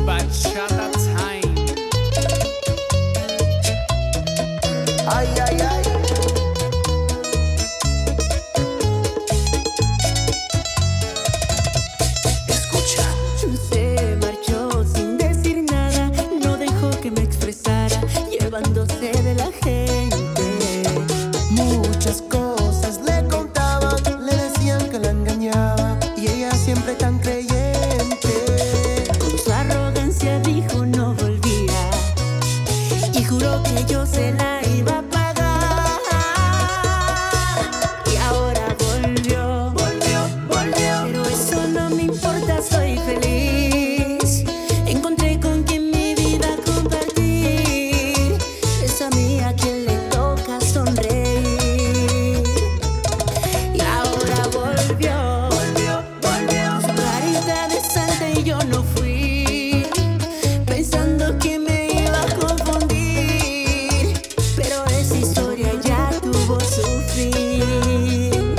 Bachata time. Ay, ay, ay. Escucha. Se marchó sin decir nada, no dejó que me expresara, llevándose de la gente. Muchas cosas le contaban, le decían que la engañaba y ella siempre tan creyente. Con su arrogancia dijo no volvía y juró que yo se la iba a pagar. Y ahora volvió, pero eso no me importa, soy feliz. Encontré con quien mi vida compartir. Es a mí a quien le toca sonreír. Y ahora volvió, su carita de santa y yo no fui, pensando que me iba a confundir. Pero esa historia ya tuvo su fin.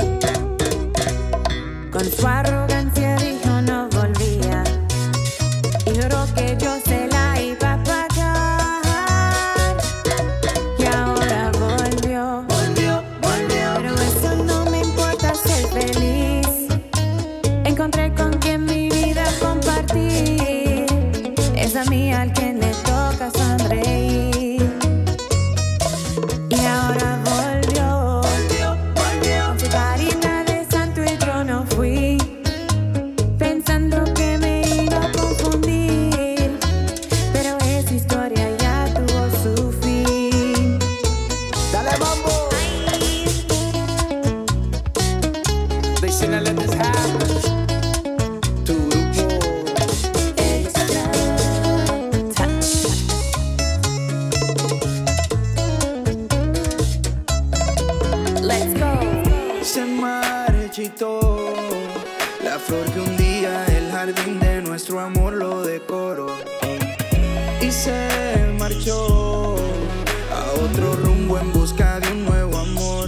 Con su arrogancia dijo no volvía y juró que yo se la iba a pagar. Y ahora volvió, pero eso no me importa, ser feliz. Encontré con quien mi vida compartir. Es a mí al quien le toca sonreír. Y ahora volvió, con su carita de santo y yo no fui, pensando que me iba a confundir. Pero esa historia ya tuvo su fin. Dale mambo. They shouldn't let this happen. Tu grupo. Extra touch. Let's go. Se marchitó la flor que un día el jardín de nuestro amor lo decoró, y se marchó a otro rumbo en busca de un nuevo amor.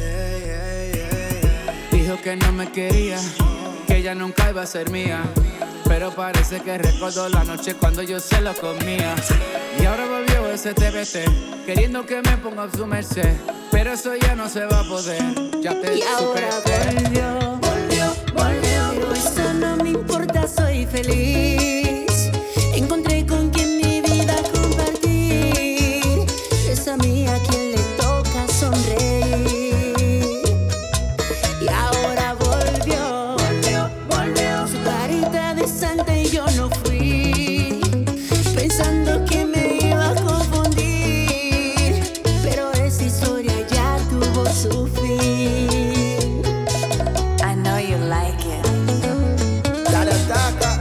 Dijo que no me quería, que ella nunca iba a ser mía, pero parece que recordó la noche cuando yo se lo comía. Y ahora volvió ese TBT, queriendo que me ponga a su merced, pero eso ya no se va a poder. Ya te Y ahora superé. volvió, pero eso no me importa, soy feliz. Encontré con quien mi vida compartir. Es a mí a quien le toca sonreír. Y ahora volvió, su carita de santa y yo no fui, pensando que me iba a confundir. Pero esa historia ya tuvo su fin. I know you like it. Dale, ataca.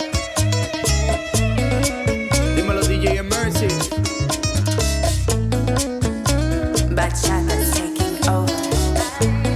Dímelo, DJ Mercy. Bachata's taking over.